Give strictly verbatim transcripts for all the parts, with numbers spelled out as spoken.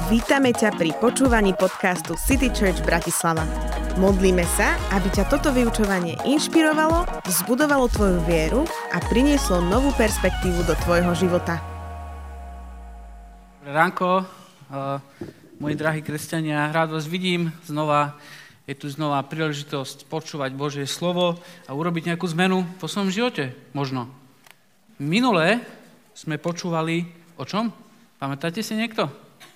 Vítame ťa pri počúvaní podcastu City Church Bratislava. Modlíme sa, aby ťa toto vyučovanie inšpirovalo, vzbudovalo tvoju vieru a prinieslo novú perspektívu do tvojho života. Dobré ránko, uh, moji drahí kresťania, rád vás vidím znova. Je tu znova príležitosť počúvať Božie slovo a urobiť nejakú zmenu vo svojom živote, možno. Minule sme počúvali o čom? Pamätáte si niekto?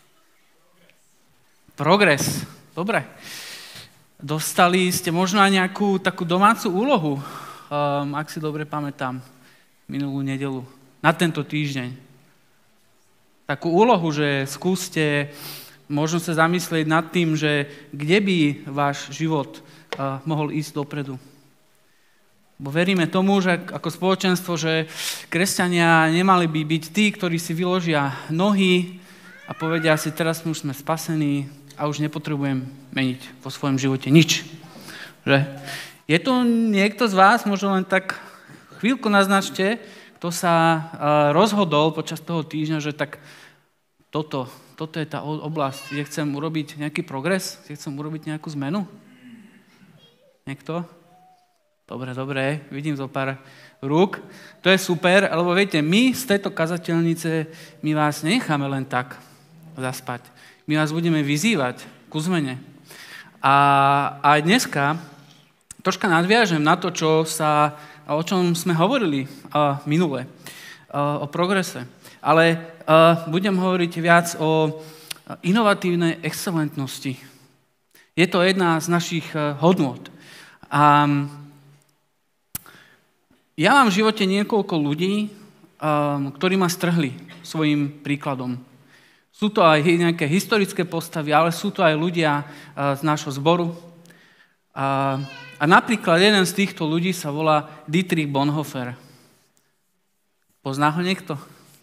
Progres. Dobre. Dostali ste možno aj nejakú takú domácu úlohu, um, ak si dobre pamätám, minulú nedeľu, na tento týždeň. Takú úlohu, že skúste možno sa zamyslieť nad tým, že kde by váš život uh, mohol ísť dopredu. Bo veríme tomu, že ako spoločenstvo, že kresťania nemali by byť tí, ktorí si vyložia nohy a povedia si, teraz už sme spasení a už nepotrebujem meniť vo svojom živote nič. Že? Je tu niekto z vás, možno len tak chvíľku naznačte, kto sa uh, rozhodol počas toho týždňa, že tak toto, toto je tá oblasť, kde chcem urobiť nejaký progres, kde chcem urobiť nejakú zmenu? Niekto? Dobre, dobre, vidím zo pár rúk. To je super, lebo viete, my z tejto kazateľnice, my vás necháme len tak zaspať. My vás budeme vyzývať ku zmene. A aj dneska troška nadviažem na to, čo sa, o čom sme hovorili uh, minule, uh, o progrese. Ale uh, budem hovoriť viac o inovatívnej excelentnosti. Je to jedna z našich uh, hodnôt. A ja mám v živote niekoľko ľudí, um, ktorí ma strhli svojim príkladom. Sú to aj nejaké historické postavy, ale sú to aj ľudia uh, z nášho zboru. A, a napríklad jeden z týchto ľudí sa volá Dietrich Bonhoeffer. Pozná ho niekto?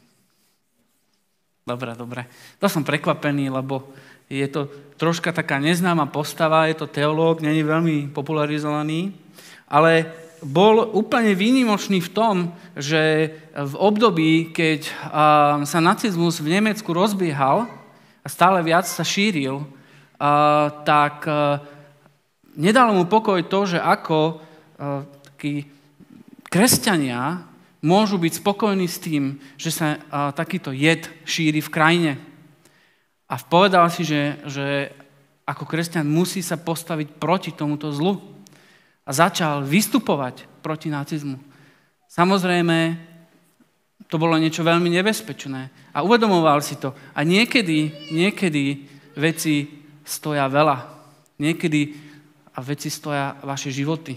Dobre, dobre. To som prekvapený, lebo je to troška taká neznáma postava, je to teológ, nie je veľmi popularizovaný, ale bol úplne výnimočný v tom, že v období, keď sa nacizmus v Nemecku rozbiehal a stále viac sa šíril, tak nedalo mu pokoj to, že ako takí kresťania môžu byť spokojní s tým, že sa takýto jed šíri v krajine. A povedal si, že, že ako kresťan musí sa postaviť proti tomuto zlu. A začal vystupovať proti nacizmu. Samozrejme, to bolo niečo veľmi nebezpečné. A uvedomoval si to. A niekedy, niekedy veci stoja veľa. Niekedy a veci stoja vaše životy.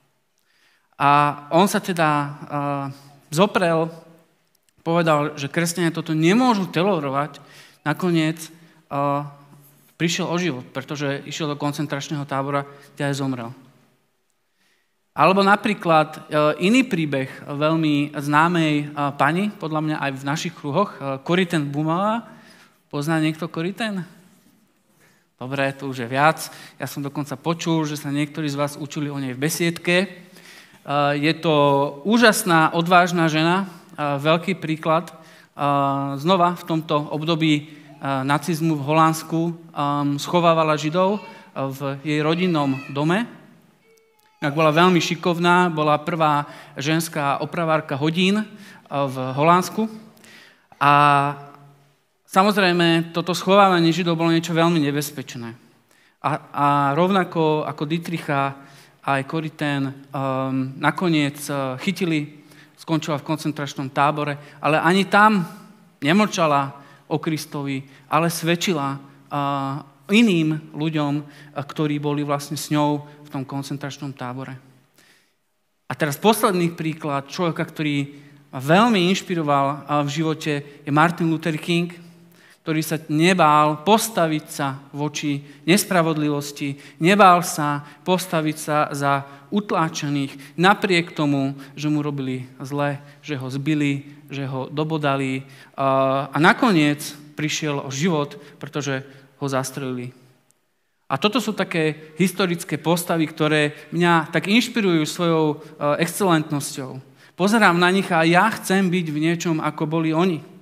A on sa teda uh, zoprel, povedal, že kresťania toto nemôžu tolerovať. Nakoniec uh, prišiel o život, pretože išiel do koncentračného tábora, kde aj zomrel. Alebo napríklad iný príbeh veľmi známej pani, podľa mňa aj v našich kruhoch, Corrie ten Boom. Pozná niekto Corrie ten? Dobre, to už je viac. Ja som dokonca počul, že sa niektorí z vás učili o nej v besiedke. Je to úžasná, odvážna žena, veľký príklad. Znova v tomto období nacizmu v Holandsku schovávala Židov v jej rodinnom dome. Ak bola veľmi šikovná, bola prvá ženská opravárka hodín v Holandsku. A samozrejme, toto schovávanie Židov bolo niečo veľmi nebezpečné. A, a rovnako ako Dietricha, aj Corrie ten um, nakoniec uh, chytili, skončila v koncentračnom tábore, ale ani tam nemlčala o Kristovi, ale svedčila uh, iným ľuďom, uh, ktorí boli vlastne s ňou v tom koncentračnom tábore. A teraz posledný príklad človeka, ktorý ma veľmi inšpiroval v živote, je Martin Luther King, ktorý sa nebál postaviť sa voči nespravodlivosti, nebál sa postaviť sa za utláčaných, napriek tomu, že mu robili zle, že ho zbili, že ho dobodali a nakoniec prišiel o život, pretože ho zastrelili. A toto sú také historické postavy, ktoré mňa tak inšpirujú svojou excelentnosťou. Pozerám na nich a ja chcem byť v niečom, ako boli oni.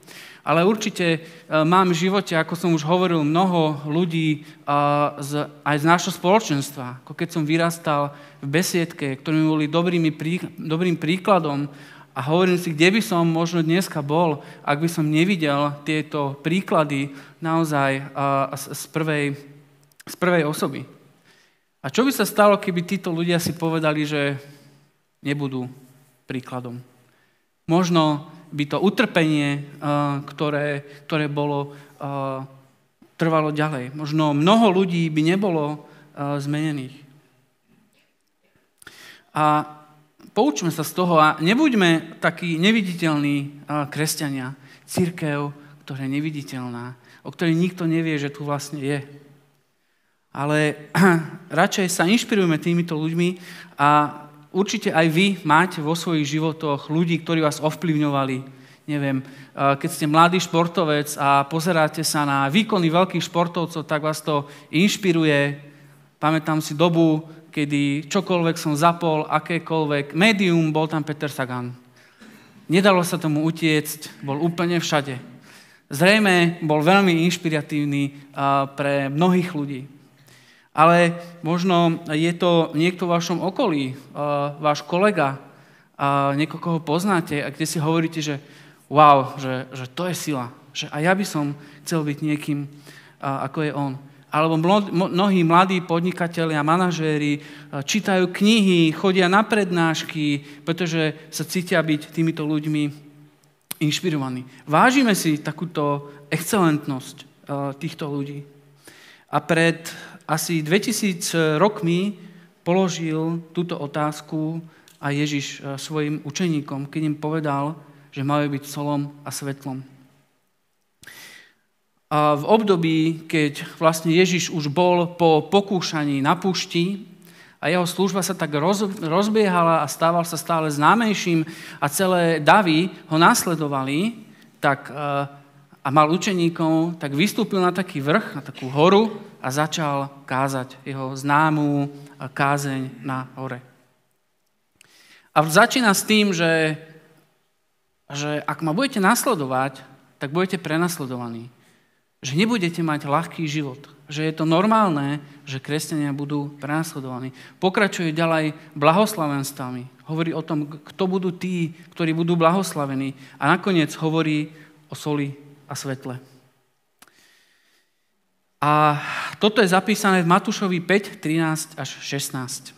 Ale určite mám v živote, ako som už hovoril, mnoho ľudí z, aj z nášho spoločenstva. Ako keď som vyrastal v besiedke, ktorí boli dobrými, dobrým príkladom a hovorím si, kde by som možno dneska bol, ak by som nevidel tieto príklady naozaj z prvej, z prvej osoby. A čo by sa stalo, keby títo ľudia si povedali, že nebudú príkladom? Možno by to utrpenie, ktoré, ktoré bolo, trvalo ďalej. Možno mnoho ľudí by nebolo zmenených. A poučme sa z toho a nebuďme takí neviditeľní kresťania. Cirkev, ktorá je neviditeľná, o ktorej nikto nevie, že tu vlastne je. Ale radšej sa inšpirujme týmito ľuďmi a určite aj vy máte vo svojich životoch ľudí, ktorí vás ovplyvňovali. Neviem, keď ste mladý športovec a pozeráte sa na výkony veľkých športovcov, tak vás to inšpiruje. Pamätám si dobu, kedy čokoľvek som zapol, akékoľvek médium, bol tam Peter Sagan. Nedalo sa tomu utiecť, bol úplne všade. Zrejme bol veľmi inšpiratívny pre mnohých ľudí. Ale možno je to niekto v vašom okolí, váš kolega, niekoho, koho poznáte a kde si hovoríte, že wow, že, že to je sila, že aj ja by som chcel byť niekým, ako je on. Alebo mnohí mladí podnikatelia, manažéri čítajú knihy, chodia na prednášky, pretože sa cítia byť týmito ľuďmi inšpirovaní. Vážime si takúto excelentnosť týchto ľudí. A pred asi dvetisíc rokmi položil túto otázku a Ježiš svojim učeníkom, keď im povedal, že majú byť solom a svetlom. A v období, keď vlastne Ježiš už bol po pokúšaní na púšti a jeho služba sa tak roz, rozbiehala a stával sa stále známejším a celé davy ho nasledovali, tak a mal učeníkov, tak vystúpil na taký vrch, na takú horu a začal kázať jeho známú kázeň na hore. A začína s tým, že, že ak ma budete nasledovať, tak budete prenasledovaní. Že nebudete mať ľahký život. Že je to normálne, že kresťania budú prenasledovaní. Pokračuje ďalej blahoslavenstvami. Hovorí o tom, kto budú tí, ktorí budú blahoslavení. A nakoniec hovorí o soli a svetle. A toto je zapísané v Matúšovi päť, trinásť až šestnásť.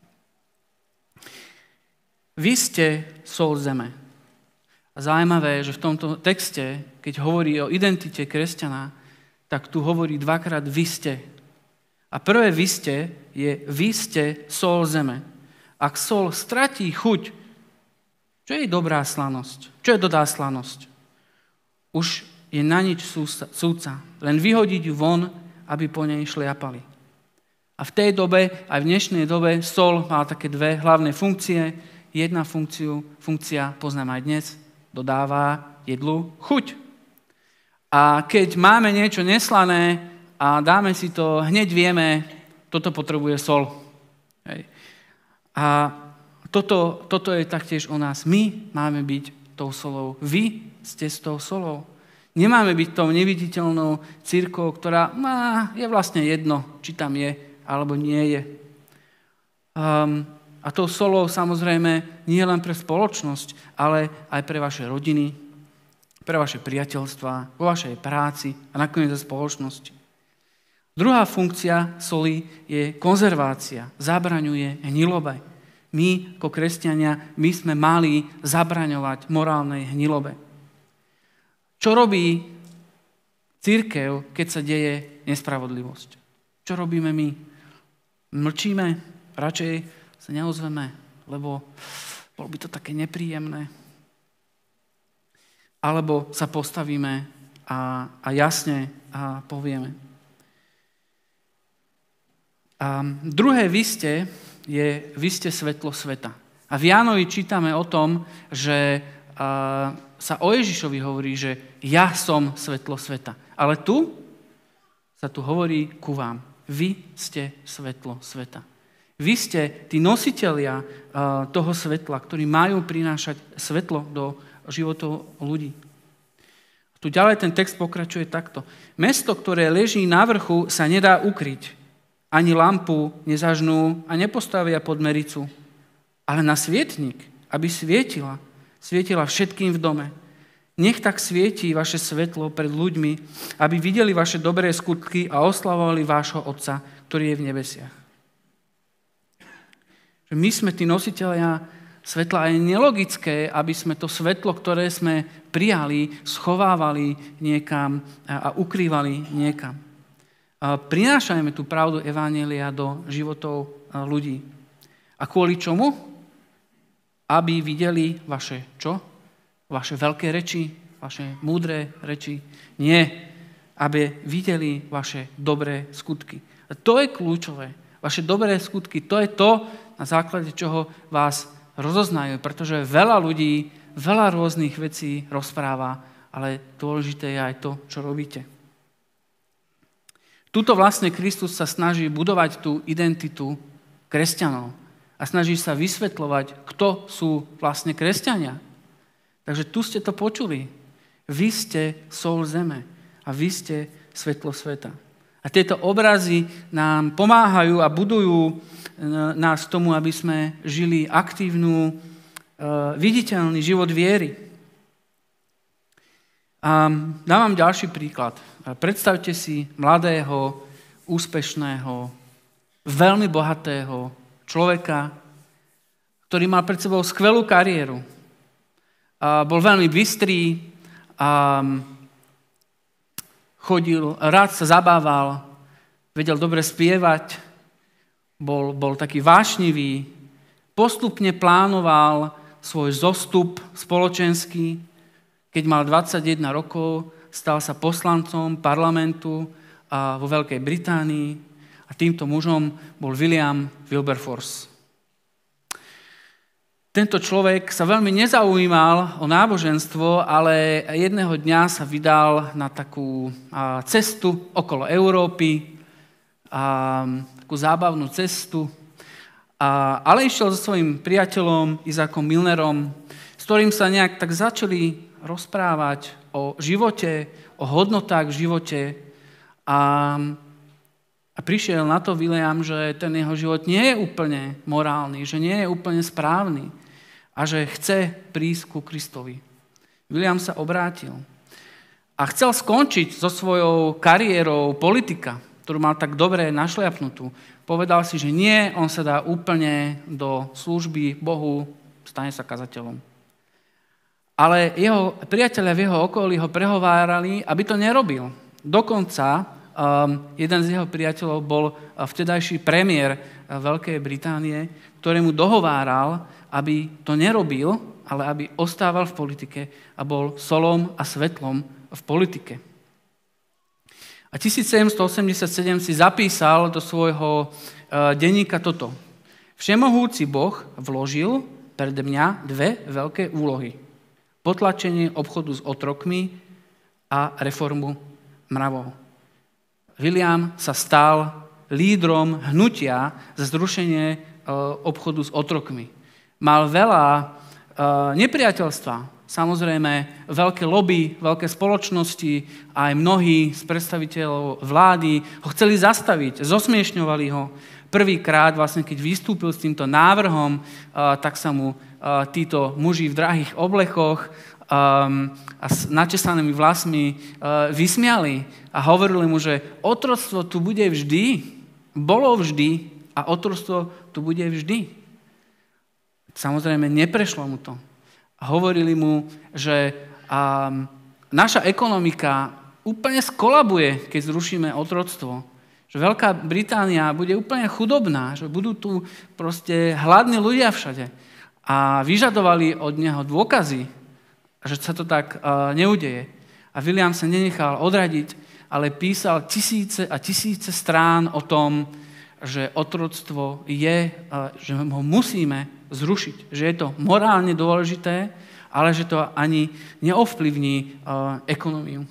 Vy ste sol zeme. A zaujímavé, že v tomto texte, keď hovorí o identite kresťana, tak tu hovorí dvakrát vy ste. A prvé vy ste je vy ste sol zeme. Ak sol stratí chuť, čo je dobrá slanosť? Čo je dodá slanosť? Už je na nič súdca. Len vyhodiť ju von, aby po nej šliapali. A v tej dobe, aj v dnešnej dobe, sol mal také dve hlavné funkcie. Jedna funkciu, funkcia, poznám aj dnes, dodáva jedlu chuť. A keď máme niečo neslané a dáme si to, hneď vieme, toto potrebuje sol. Hej. A toto, toto je taktiež o nás. My máme byť tou solou. Vy ste s tou solou. Nemáme byť tou neviditeľnou cirkvou, ktorá má, je vlastne jedno, či tam je, alebo nie je. Um, a tou solou samozrejme nie len pre spoločnosť, ale aj pre vaše rodiny, pre vaše priateľstvá, vo vašej práci a nakoniec za spoločnosť. Druhá funkcia soli je konzervácia, zabraňuje hnilobe. My, ako kresťania, my sme mali zabraňovať morálnej hnilobe. Čo robí cirkev, keď sa deje nespravodlivosť? Čo robíme my? Mlčíme? Radšej sa neozveme, lebo bolo by to také nepríjemné. Alebo sa postavíme a, a jasne a povieme. A druhé vy ste je vy ste svetlo sveta. A v Jánovi čítame o tom, že a, sa o Ježišovi hovorí, že ja som svetlo sveta. Ale tu sa tu hovorí ku vám. Vy ste svetlo sveta. Vy ste tí nositelia toho svetla, ktorí majú prinášať svetlo do životov ľudí. Tu ďalej ten text pokračuje takto. Mesto, ktoré leží na vrchu, sa nedá ukryť. Ani lampu nezažnú a nepostavia pod mericu, ale na svietnik, aby svietila. Svietila všetkým v dome. Nech tak svietí vaše svetlo pred ľuďmi, aby videli vaše dobré skutky a oslavovali vášho Otca, ktorý je v nebesiach. My sme tí nositelia svetla, a je nelogické, aby sme to svetlo, ktoré sme prijali, schovávali niekam a ukrývali niekam. Prinášajme tú pravdu evanjelia do životov ľudí. A kvôli čomu? Aby videli vaše čo? Vaše veľké reči, vaše múdre reči. Nie, aby videli vaše dobré skutky. A to je kľúčové. Vaše dobré skutky, to je to, na základe čoho vás rozoznajú, pretože veľa ľudí, veľa rôznych vecí rozpráva, ale dôležité je aj to, čo robíte. Tuto vlastne Kristus sa snaží budovať tú identitu kresťanov a snaží sa vysvetľovať, kto sú vlastne kresťania. Takže tu ste to počuli. Vy ste sol zeme a vy ste svetlo sveta. A tieto obrazy nám pomáhajú a budujú nás k tomu, aby sme žili aktívnu, viditeľný život viery. A dávam ďalší príklad. Predstavte si mladého, úspešného, veľmi bohatého človeka, ktorý mal pred sebou skvelú kariéru. A bol veľmi bystrý, a chodil, rád sa zabával, vedel dobre spievať, bol, bol taký vášnivý, postupne plánoval svoj zostup spoločenský. Keď mal dvadsaťjeden rokov, stal sa poslancom parlamentu a vo Veľkej Británii a týmto mužom bol William Wilberforce. Tento človek sa veľmi nezaujímal o náboženstvo, ale jedného dňa sa vydal na takú cestu okolo Európy, a takú zábavnú cestu, a, ale išiel so svojím priateľom Izakom Milnerom, s ktorým sa nejak tak začali rozprávať o živote, o hodnotách v živote, a, a prišiel na to William, že ten jeho život nie je úplne morálny, že nie je úplne správny a že chce prísť ku Kristovi. William sa obrátil a chcel skončiť so svojou kariérou politika, ktorú mal tak dobre našliapnutú. Povedal si, že nie, on sa dá úplne do služby Bohu, stane sa kazateľom. Ale jeho priatelia v jeho okolí ho prehovárali, aby to nerobil. Dokonca um, jeden z jeho priateľov bol vtedajší premiér Veľkej Británie, ktorému dohováral, aby to nerobil, ale aby ostával v politike a bol solom a svetlom v politike. A tisícsedemstoosemdesiatsedem si zapísal do svojho denníka toto. Všemohúci Boh vložil pred mňa dve veľké úlohy. Potlačenie obchodu s otrokmi a reformu mravov. William sa stal lídrom hnutia za zrušenie obchodu s otrokmi. Mal veľa nepriateľstva. Samozrejme, veľké lobby, veľké spoločnosti, aj mnohí z predstaviteľov vlády ho chceli zastaviť, zosmiešňovali ho. Prvýkrát, vlastne, keď vystúpil s týmto návrhom, tak sa mu títo muži v drahých oblechoch a s načesanými vlasmi vysmiali a hovorili mu, že otroctvo tu bude vždy, bolo vždy a otroctvo tu bude vždy. Samozrejme, neprešlo mu to. A hovorili mu, že um, naša ekonomika úplne skolabuje, keď zrušíme otroctvo. Že Veľká Británia bude úplne chudobná, že budú tu proste hladní ľudia všade. A vyžadovali od neho dôkazy, že sa to tak uh, neudeje. A William sa nenechal odradiť, ale písal tisíce a tisíce strán o tom, že otroctvo je, uh, že ho musíme zrušiť. Že je to morálne dôležité, ale že to ani neovplyvní uh, ekonómiu.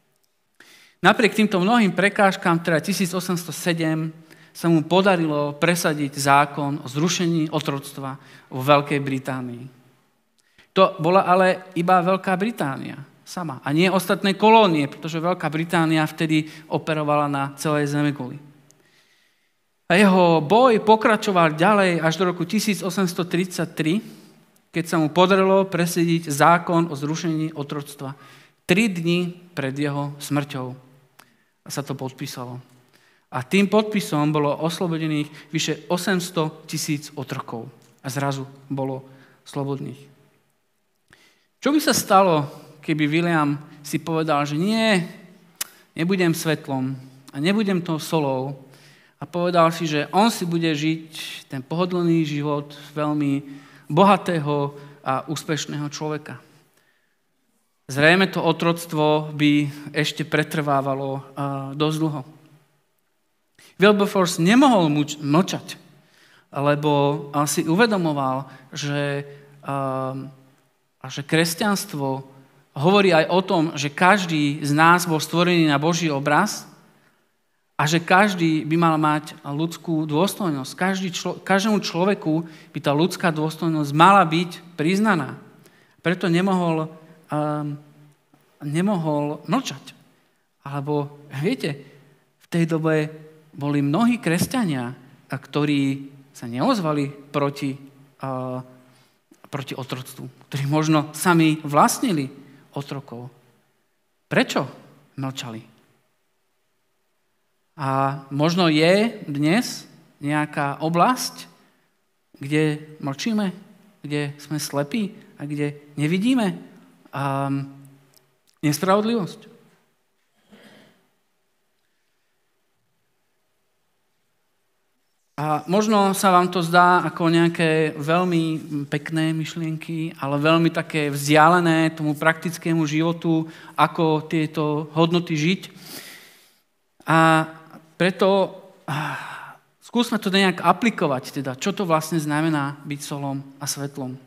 Napriek týmto mnohým prekážkám, teda tisícosemstosedem, sa mu podarilo presadiť zákon o zrušení otroctva vo Veľkej Británii. To bola ale iba Veľká Británia. sama. A nie ostatné kolónie, pretože Veľká Británia vtedy operovala na celej zemeguli. A jeho boj pokračoval ďalej až do roku tisíc osemsto tridsaťtri, keď sa mu podarilo presediť zákon o zrušení otroctva. Tri dni pred jeho smrťou sa to podpísalo. A tým podpisom bolo oslobodených vyše osemsto tisíc otrokov. A zrazu bolo slobodných. Čo by sa stalo, keby William si povedal, že nie, nebudem svetlom a nebudem tou solou, a povedal si, že on si bude žiť ten pohodlný život veľmi bohatého a úspešného človeka. Zrejme to otroctvo by ešte pretrvávalo uh, dosť dlho. Wilberforce nemohol muč- mlčať, lebo si uvedomoval, že, uh, že kresťanstvo hovorí aj o tom, že každý z nás bol stvorený na Boží obraz a že každý by mal mať ľudskú dôstojnosť. Každý člo- každému človeku by tá ľudská dôstojnosť mala byť priznaná. Preto nemohol, um, nemohol mlčať. Alebo, viete, v tej dobe boli mnohí kresťania, ktorí sa neozvali proti, uh, proti otroctvu, ktorí možno sami vlastnili otrokov. Prečo mlčali? A možno je dnes nejaká oblasť, kde mlčíme, kde sme slepí a kde nevidíme um, nespravodlivosť. A možno sa vám to zdá ako nejaké veľmi pekné myšlienky, ale veľmi také vzdialené tomu praktickému životu, ako tieto hodnoty žiť. A preto ah, skúsme to nejak aplikovať, teda, čo to vlastne znamená byť solom a svetlom.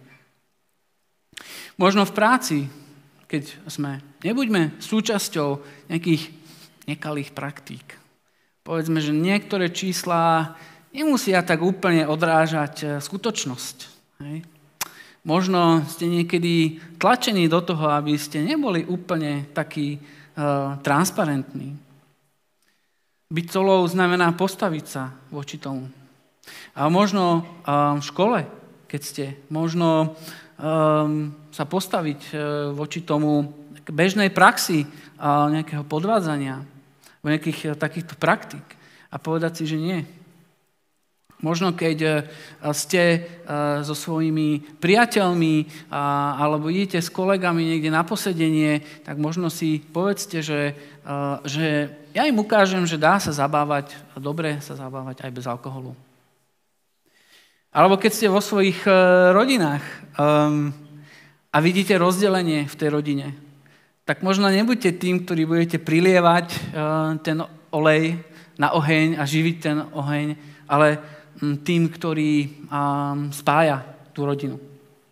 Možno v práci, keď sme, nebuďme súčasťou nejakých nekalých praktík. Povedzme, že niektoré čísla nemusia tak úplne odrážať skutočnosť. Hej. Možno ste niekedy tlačení do toho, aby ste neboli úplne takí uh, transparentní. Byť solou znamená postaviť sa voči tomu. A možno um, v škole, keď ste, možno um, sa postaviť uh, voči tomu bežnej praxi uh, nejakého podvádzania, nejakých uh, takýchto praktík a povedať si, že nie. Možno keď ste so svojimi priateľmi alebo idete s kolegami niekde na posedenie, tak možno si povedzte, že, že ja im ukážem, že dá sa zabávať, dobre sa zabávať aj bez alkoholu. Alebo keď ste vo svojich rodinách a vidíte rozdelenie v tej rodine, tak možno nebuďte tým, ktorí budete prilievať ten olej na oheň a živiť ten oheň, ale tým, ktorý um, spája tú rodinu.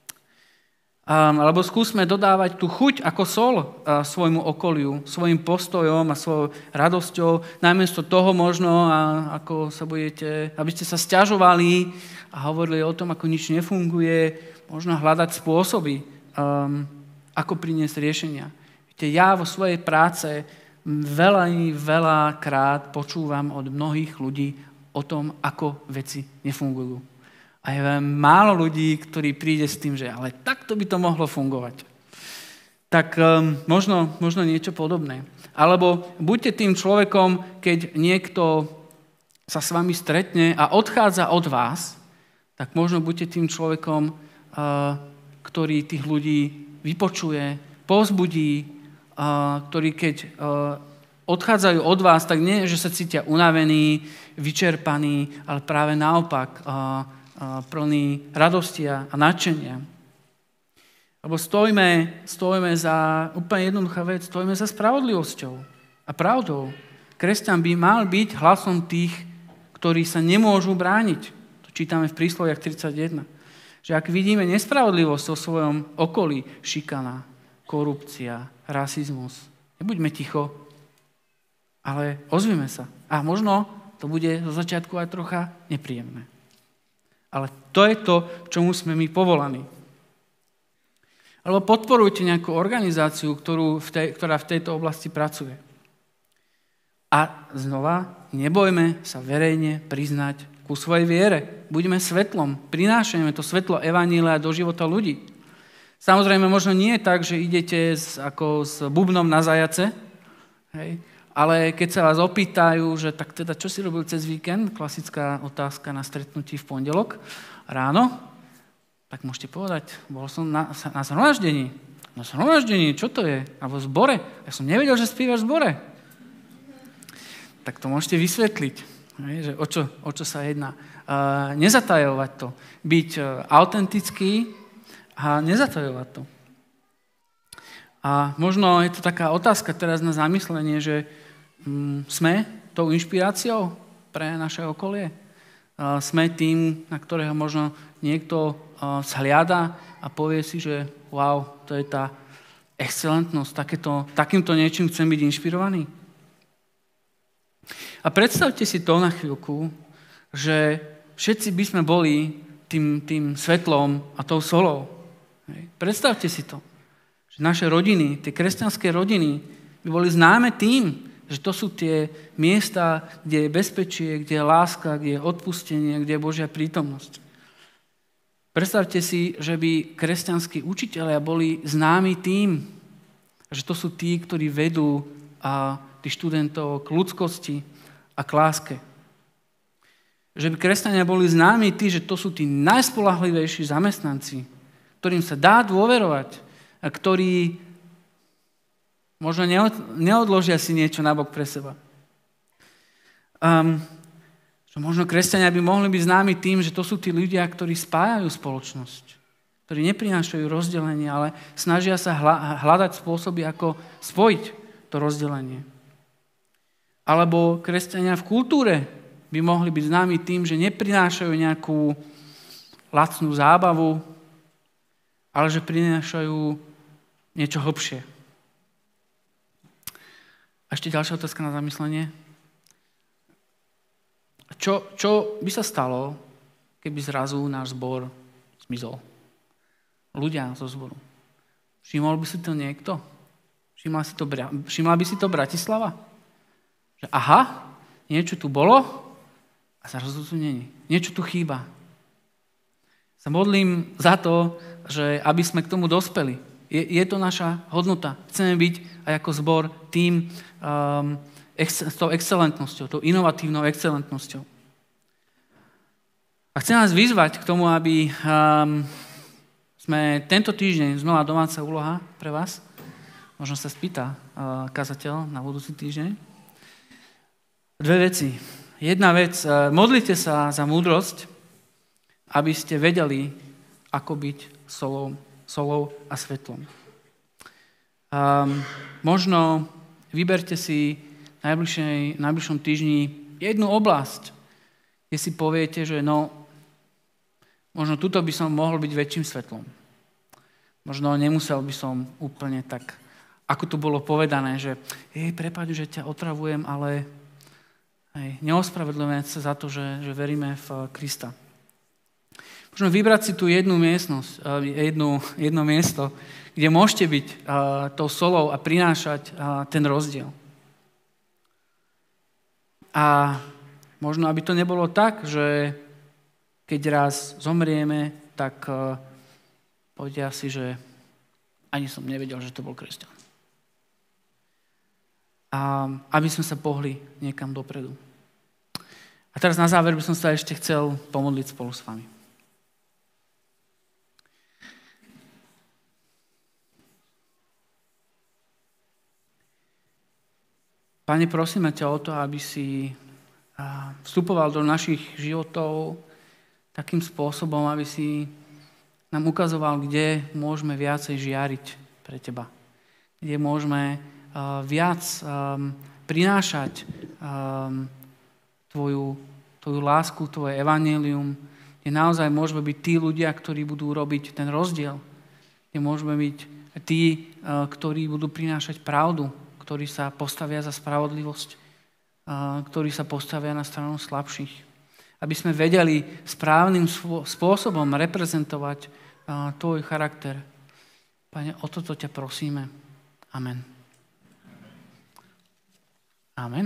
Um, alebo skúsme dodávať tú chuť ako sol uh, svojmu okoliu, svojim postojom a svojou radosťou, namiesto toho možno, a, ako sa budete, aby ste sa sťažovali a hovorili o tom, ako nič nefunguje, možno hľadať spôsoby, um, ako priniesť riešenia. Viete, ja vo svojej práce veľa, veľa krát počúvam od mnohých ľudí o tom, ako veci nefungujú. A je málo ľudí, ktorí príde s tým, že ale takto by to mohlo fungovať. Tak um, možno, možno niečo podobné. Alebo buďte tým človekom, keď niekto sa s vami stretne a odchádza od vás, tak možno buďte tým človekom, uh, ktorý tých ľudí vypočuje, povzbudí, uh, ktorý keď uh, odchádzajú od vás, tak nie, že sa cítia unavení, vyčerpaní, ale práve naopak uh, uh, plný radosti a nadšenia. Lebo stojíme, stojíme za úplne jednoduchá vec, stojíme za spravodlivosťou a pravdou. Kresťan by mal byť hlasom tých, ktorí sa nemôžu brániť. To čítame v prísloviach tridsaťjeden. Že ak vidíme nespravodlivosť vo svojom okolí, šikana, korupcia, rasizmus, nebuďme ticho, ale ozvime sa. A možno to bude zo začiatku aj trocha nepríjemné. Ale to je to, čomu sme my povolaní. Alebo podporujte nejakú organizáciu, ktorú v tej, ktorá v tejto oblasti pracuje. A znova, nebojme sa verejne priznať ku svojej viere. Buďme svetlom, prinášajme to svetlo evanjelia do života ľudí. Samozrejme, možno nie je tak, že idete s, ako s bubnom na zajace, hej? Ale keď sa vás opýtajú, že tak teda, čo si robil cez víkend, klasická otázka na stretnutí v pondelok ráno, tak môžete povedať, bol som na, na zhromaždení. Na zhromaždení, čo to je? Alebo v zbore. Ja som nevedel, že spívaš v zbore. Tak to môžete vysvetliť, že o čo, o čo sa jedná. Uh, nezatajovať to. Byť uh, autentický a nezatajovať to. A možno je to taká otázka teraz na zamyslenie, že um, sme tou inšpiráciou pre naše okolie. Uh, sme tým, na ktorého možno niekto uh, zhliada a povie si, že wow, to je tá excelentnosť, takéto, takýmto niečím chcem byť inšpirovaný. A predstavte si to na chvíľku, že všetci by sme boli tým, tým svetlom a tou solou. Hej. Predstavte si to, že naše rodiny, tie kresťanské rodiny by boli známe tým, že to sú tie miesta, kde je bezpečie, kde je láska, kde je odpustenie, kde je Božia prítomnosť. Predstavte si, že by kresťanskí učitelia boli známi tým, že to sú tí, ktorí vedú a tých študentov k ľudskosti a k láske. Že by kresťania boli známi tí, že to sú tí najspoľahlivejší zamestnanci, ktorým sa dá dôverovať a ktorí možno neodložia si niečo nabok pre seba. Um, že možno kresťania by mohli byť známi tým, že to sú tí ľudia, ktorí spájajú spoločnosť, ktorí neprinášajú rozdelenie, ale snažia sa hľadať spôsoby, ako spojiť to rozdelenie. Alebo kresťania v kultúre by mohli byť známi tým, že neprinášajú nejakú lacnú zábavu, ale že prinášajú niečo hlbšie. A ešte ďalšia otázka na zamyslenie. Čo, čo by sa stalo, keby zrazu náš zbor zmizol? Ľudia zo zboru. Všimol by si to niekto? Všimla, si to, všimla by si to Bratislava? Že aha, niečo tu bolo a zrazu tu nie je. Niečo tu chýba. Sa modlím za to, že aby sme k tomu dospeli. Je, je to naša hodnota. Chceme byť aj ako zbor tým um, ex, s tou excelentnosťou, tou inovatívnou excelentnosťou. A chcem vás vyzvať k tomu, aby um, sme tento týždeň, znova domáca úloha pre vás, možno sa spýta uh, kazateľ na budúci týždeň, dve veci. Jedna vec, uh, modlite sa za múdrosť, aby ste vedeli, ako byť solou, solou a svetlom. Um, možno vyberte si v najbližšom týždni jednu oblasť, kde si poviete, že no, možno tuto by som mohol byť väčším svetlom. Možno nemusel by som úplne tak, ako tu bolo povedané, že jej, prepáč, že ťa otravujem, ale hej, neospravedlňujem sa za to, že, že veríme v Krista. Možno vybrať si tu jednu miestnosť, jednu, jedno miesto, kde môžete byť uh, tou solou a prinášať uh, ten rozdiel. A možno, aby to nebolo tak, že keď raz zomrieme, tak uh, povedia si, že ani som nevedel, že to bol kresťan. A aby sme sa pohli niekam dopredu. A teraz na záver by som sa ešte chcel pomodliť spolu s vami. Pane, prosíme ťa o to, aby si vstupoval do našich životov takým spôsobom, aby si nám ukazoval, kde môžeme viacej žiariť pre teba. Kde môžeme viac prinášať tvoju, tvoju lásku, tvoje evanjelium, kde naozaj môžeme byť tí ľudia, ktorí budú robiť ten rozdiel. Kde môžeme byť tí, ktorí budú prinášať pravdu, ktorí sa postavia za spravodlivosť, ktorí sa postavia na stranu slabších. Aby sme vedeli správnym spôsobom reprezentovať tvoj charakter. Pane, o toto ťa prosíme. Amen. Amen.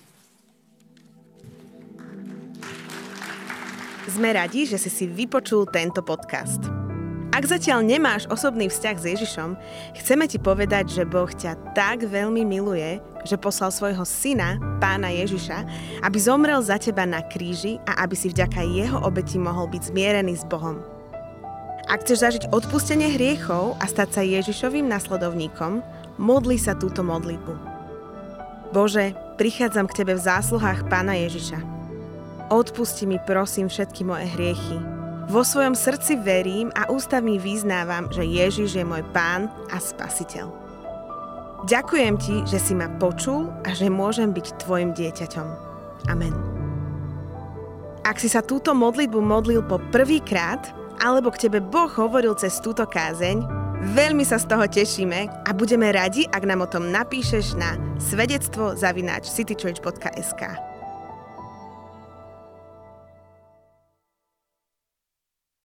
Sme radi, že si si vypočul tento podcast. Ak zatiaľ nemáš osobný vzťah s Ježišom, chceme ti povedať, že Boh ťa tak veľmi miluje, že poslal svojho syna, Pána Ježiša, aby zomrel za teba na kríži a aby si vďaka jeho obeti mohol byť zmierený s Bohom. Ak chceš zažiť odpustenie hriechov a stať sa Ježišovým nasledovníkom, modli sa túto modlitbu. Bože, prichádzam k tebe v zásluhách Pána Ježiša. Odpusti mi prosím všetky moje hriechy. Vo svojom srdci verím a ústami vyznávam, že Ježiš je môj Pán a Spasiteľ. Ďakujem ti, že si ma počul a že môžem byť tvojim dieťaťom. Amen. Ak si sa túto modlitbu modlil po prvýkrát, alebo k tebe Boh hovoril cez túto kázeň, veľmi sa z toho tešíme a budeme radi, ak nám o tom napíšeš na svedectvo zavináč citychurch bodka es ká.